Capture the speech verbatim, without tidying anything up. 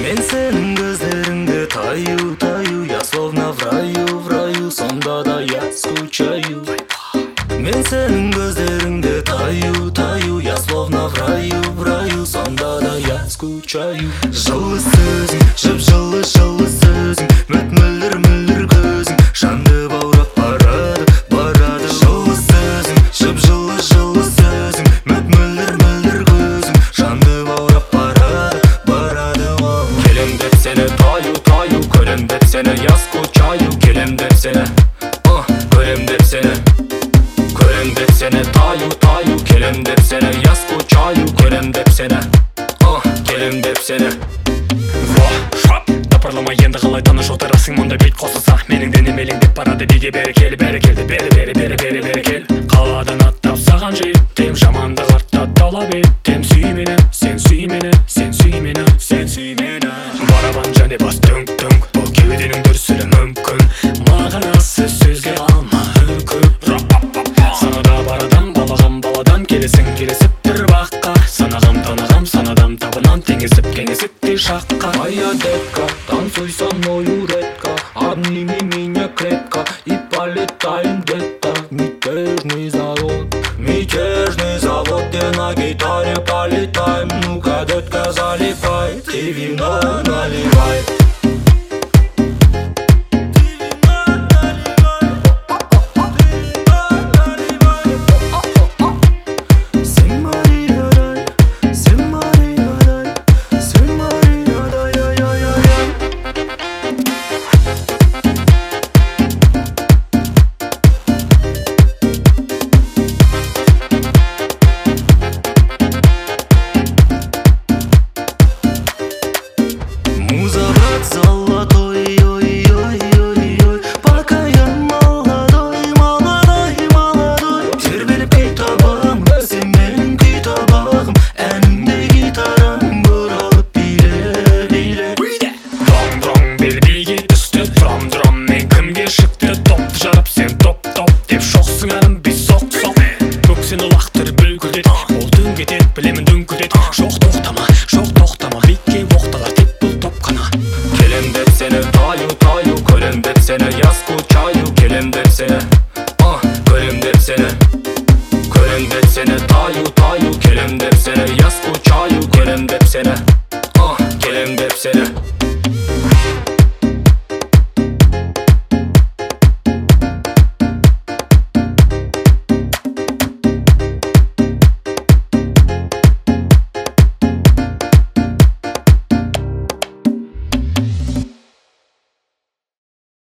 Мен сенің көздеріңді таю, таю, я словно в раю, в раю, сонда да я скучаю. Мен сенің көздеріңді таю, таю, я словно в раю, в раю, сонда да я скучаю. Жылы сөзің, жып-жылы жылы сөзің, мөт-мөлдір мөлдір көзің, жанды баурап барады, барады. Жылы сөзің, жып-жылы жылы сөзің, мөт-мөлдір мөлдір көзің, жанды баурап барады, барады. Келем деп сені таю, таю, көрем деп сені, я скучаю. Келем деп сені, көрем деп сені, көрем деп сені, таю, таю, келем деп сені, я скучаю. Көрем деп сені, келем деп сені. Шап, тапырлама енді қалай таныш отырасың мұнда бет қосылса. Менің денем елеңдеп барады, биге бері кел, бері келді, бері бері бері бері бері кел. Қаладан аттап саған жеттім, жаманды қарта талап еттім. Сүй мені, сен сүй мені, сен сүй мені, сен сүй мені. Барабан және бас дүңк-дүңк, бұл кеуденің дүрсілі мүмкін. Мағынасы сөзге алма үркіп. Санада бар адам, балағам баладан, келесің келесіп бір баққа. Санағам танағам, санадам табынан, теңесіп кеңесіп те шаққа. Моя детка, танцуй со мною редко, обними меня крепко и полетаем где-то. Мятежный завод, мятежный завод, где на гитаре полетаем. Ну-ка, детка, залипай, ты вино наливай. Золотой, ой-ой-ой-ой, пока я молодой, молодой, молодой. Тербеліп күй табағым, сен менің күй табағым, әнімде гитараң бұралып биле, биле. Дром-дром бел биге түсті, дром-дром мен кімге шықты. Топты жарып сен топ-топ деп шоқсың әнім біз соқ-соқ. Көксені лақтыр бүлкілдет, ол дөңгетет, білемін дөңкілдет. Жоқ тоқтама, жоқ тоқтама, битке оқталар тек бұл топқана. Келем деп сені таю, таю, көрем деп сені, я скучаю. Келем деп сені, көрем деп сені, көрем деп сені, таю, таю, келем деп сені, я скучаю. Көрем деп сені.